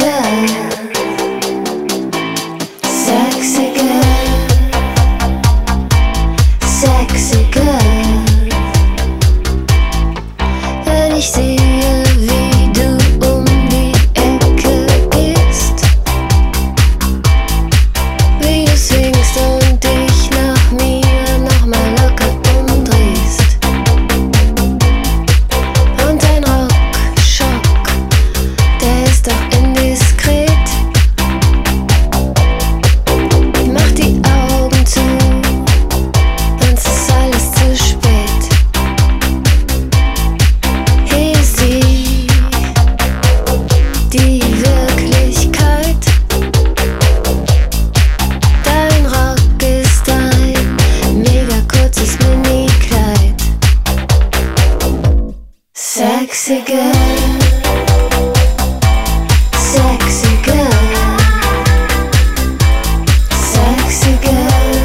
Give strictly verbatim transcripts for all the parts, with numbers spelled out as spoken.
girl, sexy girl, sexy girl. Wenn ich sehe, wie du um die Ecke gehst, wie du swingst und dich nach mir nochmal locker umdrehst, und dein Rockschock, der ist doch indiskret. Mach die Augen zu, sonst ist alles zu spät. Hier ist sie, die Wirklichkeit. Dein Rock ist ein mega kurzes Minikleid. Sexy girl, sexy girl, sexy girl,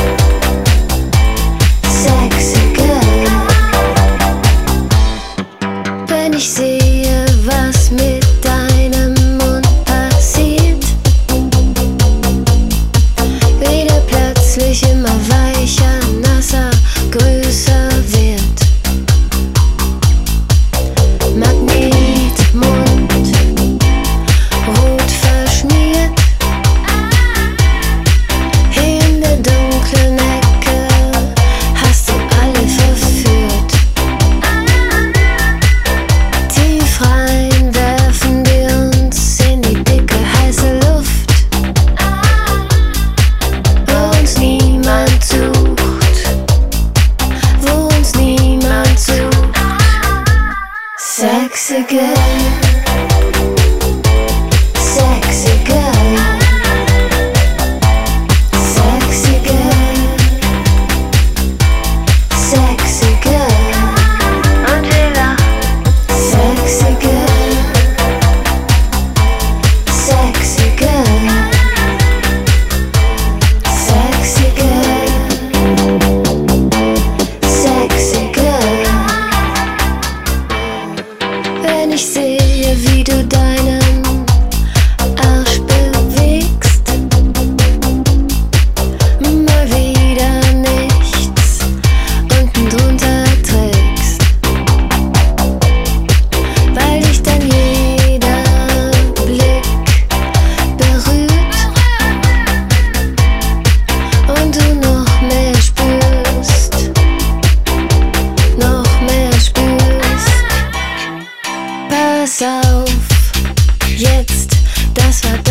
sexy girl. Wenn ich sehe, was mit deinem Mund passiert, wie der plötzlich immer weicher, nasser, größer wird. Magnetmund, rot verschmiert, hier in der dunklen Ecke hast du alle verführt. Tief rein werfen wir uns in die dicke, heiße Luft, wo uns niemand sucht, wo uns niemand sucht. Sexy girl, sexy girl, sexy girl, sexy girl. Angela, sexy girl, sexy girl, sexy girl, sexy girl. Wenn ich sehe, wie du deinen Arsch bewegst, mal wieder nichts unten drunter trägst, weil dich dann jeder Blick berührt und du noch mehr spürst, noch mehr spürst. Pass auf, jetzt, das war